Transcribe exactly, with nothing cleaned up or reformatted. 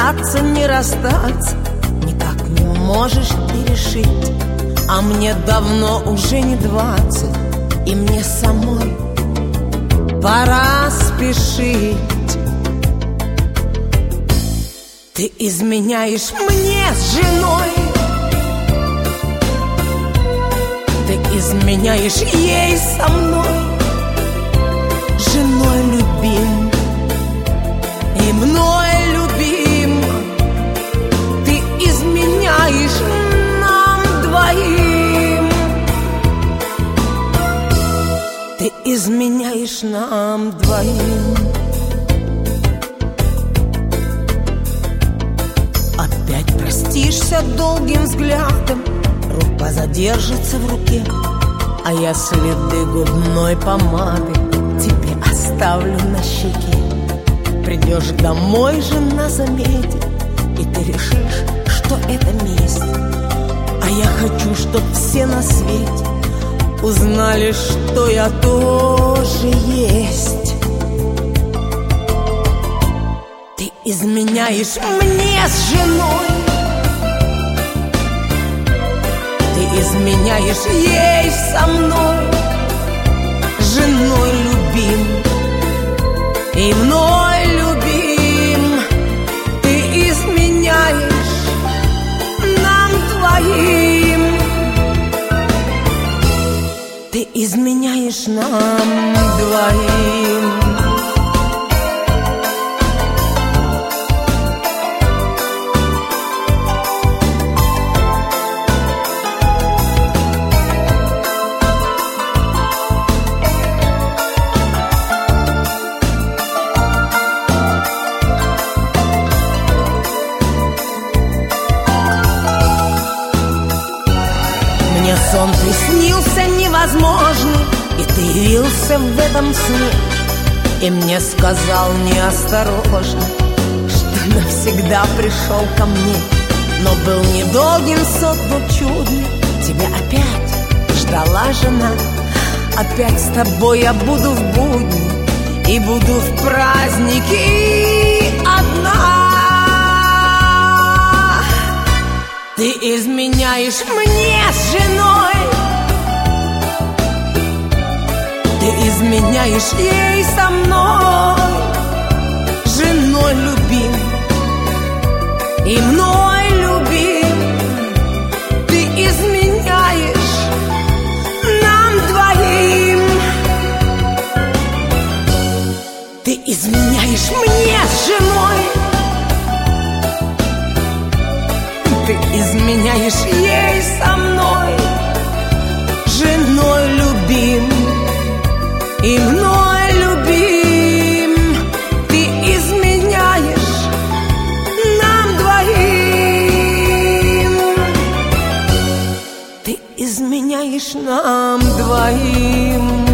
расстаться, не расстаться никак не можешь ты решить. А мне давно уже не двадцать, и мне самой пора спешить. Ты изменяешь мне с женой, ты изменяешь ей со мной, женой любим и мной любим. Ты изменяешь нам двоим, ты изменяешь нам двоим. Опять простишься долгим взглядом, рука задержится в руке, а я следы губной помады тебе оставлю на щеке. Придешь домой, жена заметит, и ты решишь, что это месть. А я хочу, чтоб все на свете узнали, что я тоже есть. Ты изменяешь мне с женой, ты изменяешь ей со мной, женой любим и мной любим. Ты изменяешь нам двоим, ты изменяешь нам двоим. Мне сон приснился невозможный, и ты явился в этом сне, и мне сказал неосторожно, что навсегда пришел ко мне. Но был недолгим сон, но чудный, тебя опять ждала жена. Опять с тобой я буду в будни и буду в праздники одна. Ты изменяешь мне с женой, ты изменяешь ей со мной, женой любим и мной любим. Ты изменяешь нам двоим, ты изменяешь мне с женой, ты изменяешь ей со мной, женой любим и мной любим. Ты изменяешь нам двоим, ты изменяешь нам двоим.